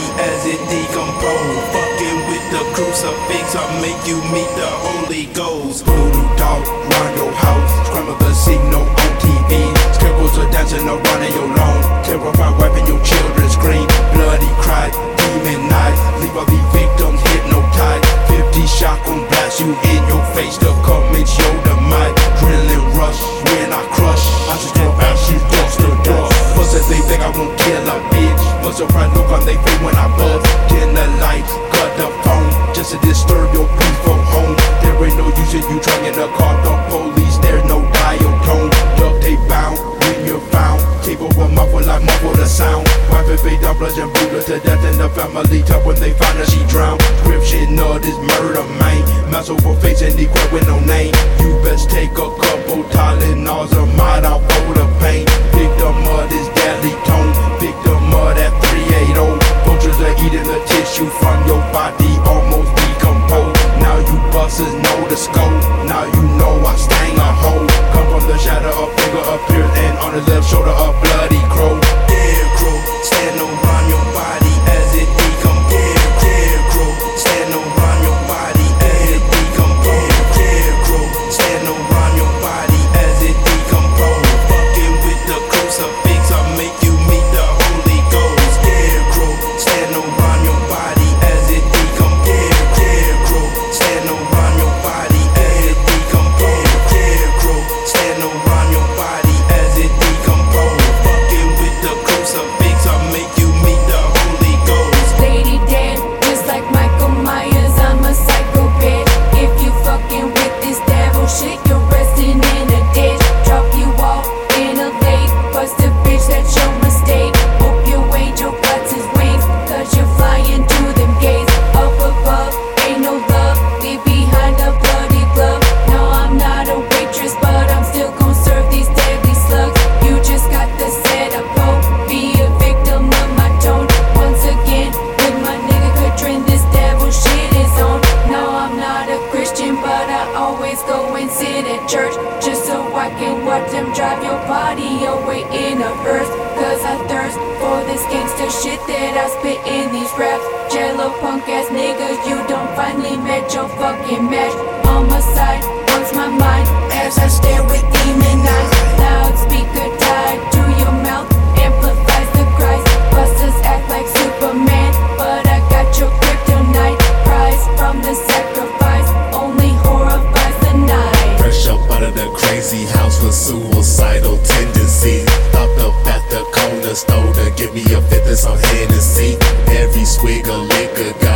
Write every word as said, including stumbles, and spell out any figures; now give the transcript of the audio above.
as it decompose. Fucking with the crucifix, I'll make you meet the Holy Ghost. Voodoo dog, round your house, scramble the signal on T V. Scarecrows are dancing around in your lawn, terrified wiping your children scream. Bloody cry, demon eyes, leave all these victims hypnotized. Fifty shotgun blast you in your face to commit your demise. Adrenaline rush when I crush, I just throw ashes dust to dust. Plus that they think I won't kill a bitch, but surprise look on they face when I buzz. Dim the lights, cut the phone, just to disturb your peaceful home. There ain't no use in you trying to call the police, there's no dial tone. Duct tape bound when you're found, tape over muffle like muffle the sound. Wife and fade down, blood and brutal to death in the family tough when they find her she drowned. Description of this murder, man, mess over face and equate with no name. You best take a couple Tylenols or might out for the pain. Victim of this deadly tone, victim of that three eighty. Vultures are eating the tissue from your body, almost decomposed. Now you busters know the scope, now you know I sting a hole. Come from the shadow, a figure appears, and on his left shoulder a bloody crow. Scarecrow, stand around your body as it decomposes. Scarecrow, stand around your body as it decomposes. Scarecrow, stand around your body as it decomposes. Fucking with the crucifix, I'll make you meet the Holy Ghost. Scarecrow, stand around your body as it decomposes. Scarecrow, stand around your body as it decomposes. Scarecrow, stand around your body as it decomposes. Fucking with the crucifix, I'll make you meet the Holy Ghost. Lady Dan, just like Michael Myers, I'm a psychopath. If you fucking with this devil shit, you're resting in a ditch. Drop you off in a lake, bust a bitch, that's your mistake. Hope your angel cuts his wings, cause you're flying to them gates. Up above, ain't no love, we behind a bloody glove. No, I'm not a waitress, but I'm still gon' serve these deadly slugs. You just got the setup, ho, be a victim of my tone. Once again, with my nigga Katrin, this devil shit is on. No, I'm not a Christian, but I always go and sit at church, just so I can watch them drive your body away in a hearse. Cause I thirst for this gangster shit that I spit in these raps. Jello punk ass niggas, you don't finally met your fucking match. Homicide haunts my mind as I stare with demon eyes. Loudspeaker tied to your mouth amplifies the cries. Busters act like Superman, but I got your kryptonite. Prize from the sacrifice only horrifies the night. Fresh up out of the crazy house with suicidal tendencies. Stopped up at the corner store to give me a fifth of some Hennessy. Every swig of liquor